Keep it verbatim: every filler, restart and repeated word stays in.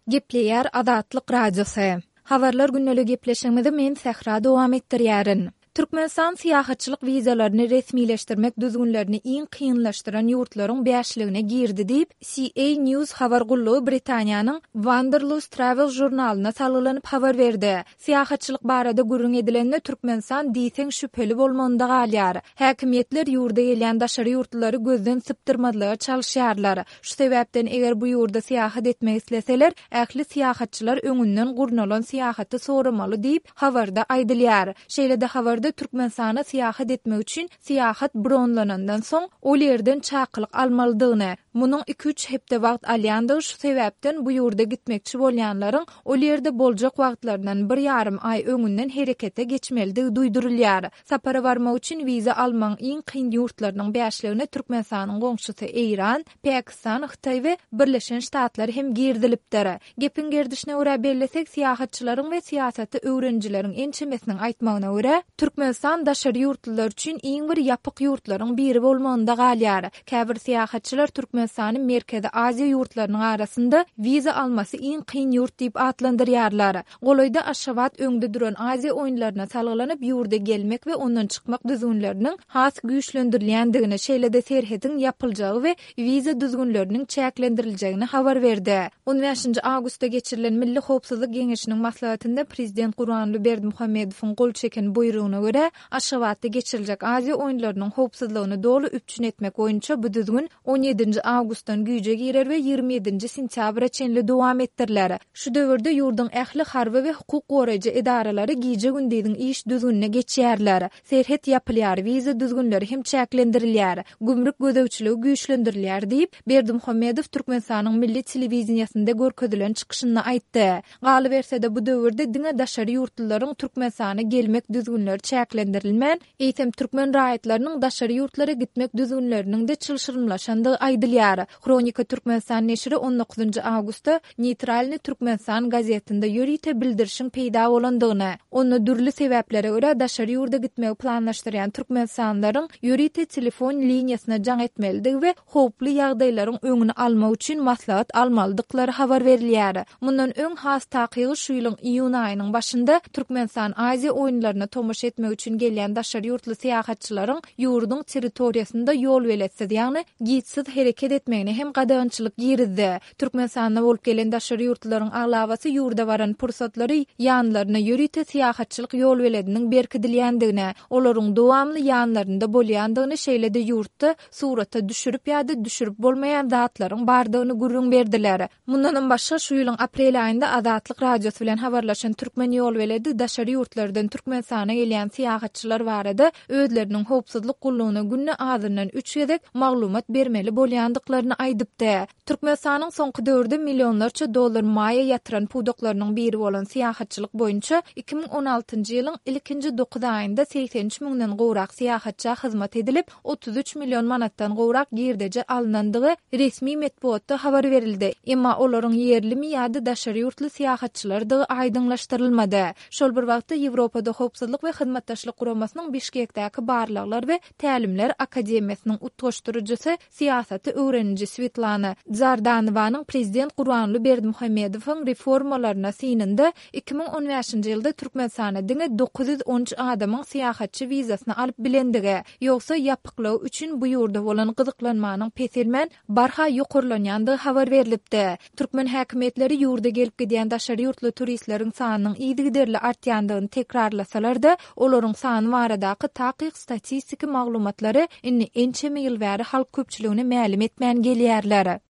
Gepleýär Azatlyk Radiosu. Habarlar günnäli gepleşigimizi men Sähra dowam etdirýärin. Türkmenistan siýahatçylyk wizalaryny resmileşdirmek düzgünlerini iň kynlaşdyran ýurtlaryň bäşligine girdi diýip C A News habar gullugy Britaniýanyň Wanderlust Travel jurnalyna salgylanyp habar berdi. Siýahatçylyk barada gürrüň edilenine Türkmenistan diýseň şüpheli bolmanda galýar. Häkimetler ýurda gelýän daşary ýurtlary gözden sypdyrmadylar çalyşýarlar. Şu sebäpden eger bu ýurda siýahat etmek isleseler, ähli siýahatçylar öňünden gurnalan siýahaty soramaly diýip habarda aýdylýar. Şeýle-de habarda Türkmenistana siýahat etmek üçin siýahat bronlanandan soň ol ýerden çakylyk almalydygyny, munyň iki üç hepde wagt alýandygy şu sebäpden bu ýurda gitmekçi bolýanlaryň ol ýerde boljak wagtlaryndan bir ýarym ay öňünden herekete geçmeligi duýdurulýar. Sapara barmak üçin wiza almaň iň kyn ýurtlarynyň bäşligine Türkmenistanyň goňşusy Eýran, Pakistan, Hytaý we Birleşen Ştatlar hem girdilipdir. Gepin gerdişine görä bellesek siýahatçylaryň we siýasaty öwrenjileriň ençemesiniň aýtmagyna görä Türkmenistan daşary ýurtlar üçin iň bir ýapyk ýurtlaryň biri bolmanda galýar. Käbir siýahatçylar Türkmenistanyň Merkezi Aziýa ýurtlarynyň arasynda wiza almasy iň kyn ýurt diýip atlandyrýarlar. Goloýda Aşgabat öňde duran Aziýa oýunlaryna salgylanyp ýurda gelmek we ondan çykmak düzgünleriniň has güýçlendirilýändigini, şeýle-de serhetiň ýapylajagy we wiza düzgünleriniň çäklendirilýägini habar berdi. on beşinji awgustda geçirilen Milli Howpsuzlyk Geňeşiniň maslahatynda Prezident Gurbanly Berdimuhammedowyň gol çeken buyrugyna görä Aşgabatda geçiriljek Aziýa oýunlarynyň howpsuzlygyny dolu üpçün etmek boýunça bu düzgün on ýedinji awgustdan güýje girer we ýygrimi ýedinji sentýabra çenli dowam etdirilär. Şu döwürde ýurdun ähli harby we hukuk goraýjy edaralary giýje gündädiň iş düzgünine geçýärler. Serhet ýapylýar, wiza düzgünleri hem çäklendirilýär, gümrük gödäwçiligi güýçlendirilýär diýip Berdimuhammedow Türkmenistanyň milli telewiziýasynda görkezdilen çykyşynda aýtdy. Galy bersede bu döwürde diňe daşary ýurtlaryň Türkmenistana gelmek düzgünleri çäklendirilmän, eýtem türkmen raýatlarynyň daşary ýurtlara gitmek düzgünleriniň de çylşyrymlaşandygy aýdylýar. Kronika Türkmenistan neşri on dokuzunji awgustda Neytralny Türkmenistan gazetinde ýörite bildirişiň peýda bolandygyny, onu dürli sebäplere görä daşary ýurda gitmegi planlaşdyrýan türkmenistanlaryň ýörite telefon liniýasyna jaň etmelidigi we howply ýagdaýlaryň öňüni almak üçin maslahat almalydyklary habar berilýär. Mundan öň has takygy şu ýylyň iýun aýynyň başynda Türkmenistan Aziýa oýunlaryna tomaşa etmek üçin gelýän daşary ýurtly siýahatçylaryň ýurduň territoriýasynda ýol weletsiz, ýagny giýsiz hereket etmegine hem gadagynçylyk girdi. Türkmenistanda bolup gelen daşary ýurtlaryň aglawaty ýurda baran pursatlary ýanlaryna ýörite siýahatçylyk ýol welediniň berkidilýändigine, olaryň dowamly ýanlarynda bolýandygyny, şeýle-de ýurtda surata düşürip ýa-da düşürip bolmaýan zatlaryň bardygyny gürrüň berdiler. Mundan başga şu ýylyň aprel aýynda Azatlyk Radiosu bilen habarlaşan türkmen ýol weledi daşary ýurtlardan Türkmenistana gelýän siýahatçylar barada özleriniň howpsuzlyk gullugyna günne azyndan üç gezek maglumat bermeli bolýandyklaryny aýdypdy. Türkmenistanyň soňky döwürde millionlarça dollar maýa ýatyran pudoklarynyň biri bolan siýahatçylyk boýunça iki ming on altynjy ýylyň ilkinji dokuz aýynda seksen üç miňden gowrak siýahatça hyzmat edilip otuz üç million manatdan gowrak girdeje alınandygy resmi metbuatda habar berildi. Emma olaryň yerlimi ýa-da daşary ýurtly siýahatçylardy aýdyňlaşdyrylmady. Şol bir wagtda Ýewropada howpsuzlyk we hyzmatdaşlyk guramasynyň Bişkekdäki barlyklar we tälimler akademiýasynyň utgaşdyrjysy siýasaty öwreniji Svetlana Zardanowanyň Prezident Gurbanly Berdimuhammedowyň reformalaryna synynda iki ming on beşinji ýylda Türkmenistana diňe dokuz yüz on üç adamyň siýahatçy wizasyny alyp bilendigi, ýogsa ýapyklaw üçin bu ýurda bolan gyzyklanmanyň peselmän barha ýokurlanýandygy habar berilipdi. Türkmen häkimetleri ýurda gelip gidýän daşary ýurtly turistleriň sanynyň ýygyderli artýandygyny tekrarlasalar-da, olaryň sany baradaky takyk statistiki maglumatlary inni ençe ýyl bäri halk köpçüligine ma'lum etmän gelýärler.